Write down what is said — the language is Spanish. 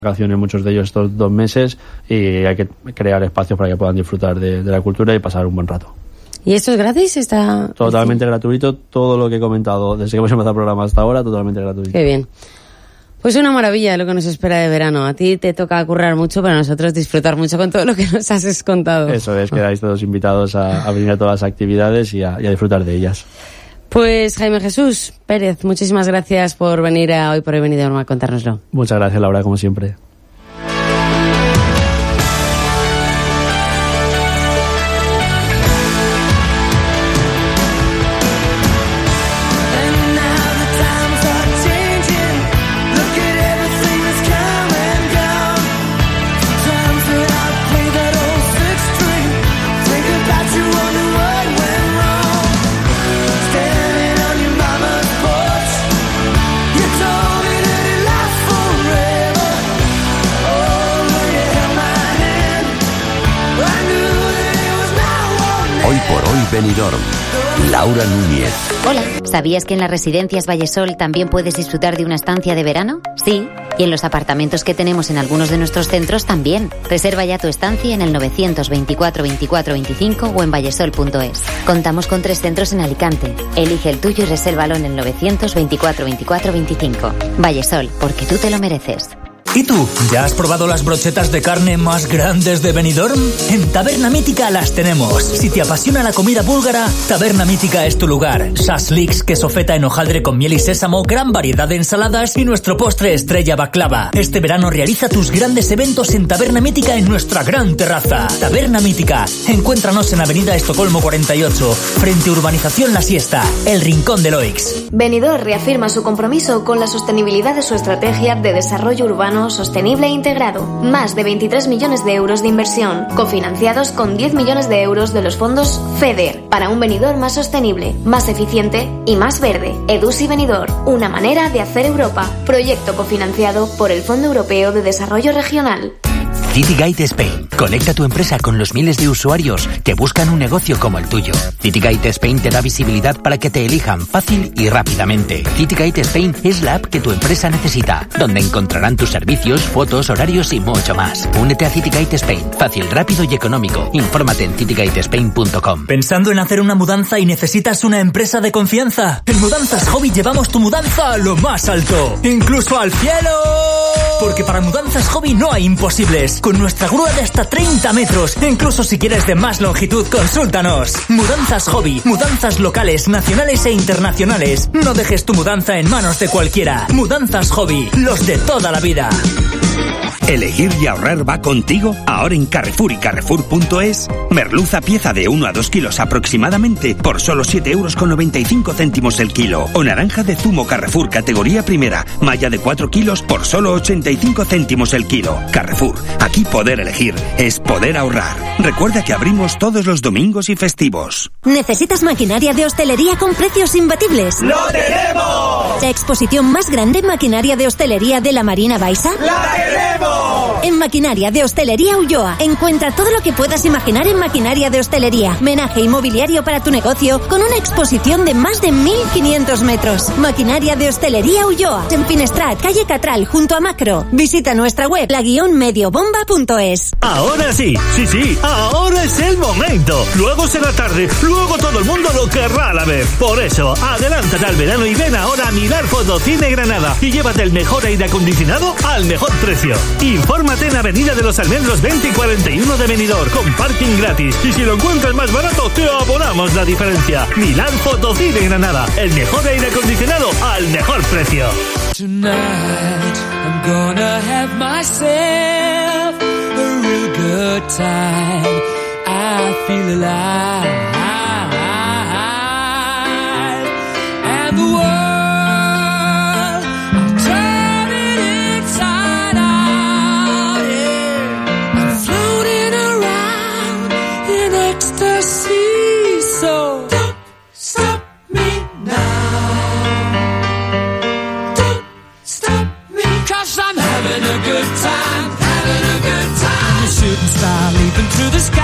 vacaciones, muchos de ellos estos 2 meses, y hay que crear espacios para que puedan disfrutar de la cultura y pasar un buen rato. ¿Y esto es gratis? Está totalmente gratuito, todo lo que he comentado desde que hemos empezado el programa hasta ahora, totalmente gratuito. Qué bien. Pues una maravilla lo que nos espera de verano. A ti te toca currar mucho, pero a nosotros disfrutar mucho con todo lo que nos has contado. Eso es, quedáis todos invitados a venir a todas las actividades y a disfrutar de ellas. Pues Jaime Jesús Pérez, muchísimas gracias por venir a Hoy por Hoy Benidorm a contárnoslo. Muchas gracias, Laura, como siempre. Benidorm, Laura Núñez. Hola, ¿sabías que en las residencias Vallesol también puedes disfrutar de una estancia de verano? Sí, y en los apartamentos que tenemos en algunos de nuestros centros también. Reserva ya tu estancia en el 924 24 25 o en vallesol.es. Contamos con 3 centros en Alicante. Elige el tuyo y resérvalo en el 924 24 25. Vallesol, porque tú te lo mereces. ¿Y tú? ¿Ya has probado las brochetas de carne más grandes de Benidorm? En Taberna Mítica las tenemos. Si te apasiona la comida búlgara, Taberna Mítica es tu lugar. Shashliks, queso feta en hojaldre con miel y sésamo, gran variedad de ensaladas y nuestro postre estrella baklava. Este verano realiza tus grandes eventos en Taberna Mítica en nuestra gran terraza. Taberna Mítica. Encuéntranos en Avenida Estocolmo 48, frente a Urbanización La Siesta, el Rincón de Loix. Benidorm reafirma su compromiso con la sostenibilidad de su estrategia de desarrollo urbano sostenible e integrado. Más de 23 millones de euros de inversión, cofinanciados con 10 millones de euros de los fondos FEDER, para un Benidorm más sostenible, más eficiente y más verde. EDUSI Benidorm, una manera de hacer Europa. Proyecto cofinanciado por el Fondo Europeo de Desarrollo Regional. Citygate Spain. Conecta tu empresa con los miles de usuarios que buscan un negocio como el tuyo. Citygate Spain te da visibilidad para que te elijan fácil y rápidamente. Citygate Spain es la app que tu empresa necesita, donde encontrarán tus servicios, fotos, horarios y mucho más. Únete a Citygate Spain. Fácil, rápido y económico. Infórmate en citygatespain.com. ¿Pensando en hacer una mudanza y necesitas una empresa de confianza? En Mudanzas Hobby llevamos tu mudanza a lo más alto, incluso al cielo. Porque para Mudanzas Hobby no hay imposibles. Con nuestra grúa de hasta 30 metros. Incluso si quieres de más longitud, consúltanos. Mudanzas Hobby. Mudanzas locales, nacionales e internacionales. No dejes tu mudanza en manos de cualquiera. Mudanzas Hobby. Los de toda la vida. Elegir y ahorrar va contigo. Ahora en Carrefour y Carrefour.es. Merluza pieza de 1 a 2 kilos aproximadamente por solo 7,95 € el kilo. O naranja de zumo Carrefour categoría primera, malla de 4 kilos por solo 85 céntimos el kilo. Carrefour. Aquí poder elegir es poder ahorrar. Recuerda que abrimos todos los domingos y festivos. ¿Necesitas maquinaria de hostelería con precios imbatibles? ¡Lo tenemos! ¿La exposición más grande en maquinaria de hostelería de la Marina Baixa? ¡La tenemos! En Maquinaria de Hostelería Ulloa encuentra todo lo que puedas imaginar en maquinaria de hostelería, menaje inmobiliario para tu negocio con una exposición de más de 1.500 metros. Maquinaria de Hostelería Ulloa, en Finestrat, calle Catral, junto a Macro. Visita nuestra web, la-mediobomba.es. Ahora sí, ahora es el momento. Luego será tarde, luego todo el mundo lo querrá a la vez. Por eso, adelántate al verano y ven ahora a Milar Fotocine Granada y llévate el mejor aire acondicionado al mejor precio. Infórmate en Avenida de los Almendros 20 y 41 de Benidorm, con parking gratis. Y si lo encuentras más barato, te abonamos la diferencia. Milar Fotocine Granada, el mejor aire acondicionado al mejor precio. Tonight, I'm gonna have myself a real good time. I feel alive. And the world, I'm turning inside out, yeah. I'm floating around in ecstasy, so don't stop me now. Don't stop me, 'cause I'm having a good time, having a good time. The shooting star leaping through the sky.